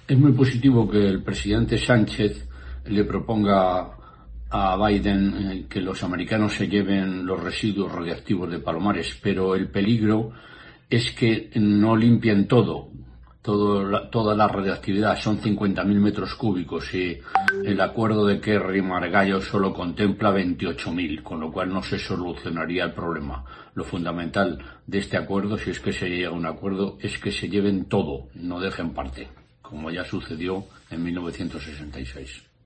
Es muy positivo que el presidente Sánchez le proponga a Biden que los americanos se lleven los residuos radiactivos de Palomares, pero el peligro es que no limpien toda la radiactividad. Son 50.000 metros cúbicos y el acuerdo de Kerry-Margallo solo contempla 28.000, con lo cual no se solucionaría el problema. Lo fundamental de este acuerdo, si es que se llega a un acuerdo, es que se lleven todo, no dejen parte, como ya sucedió en 1966.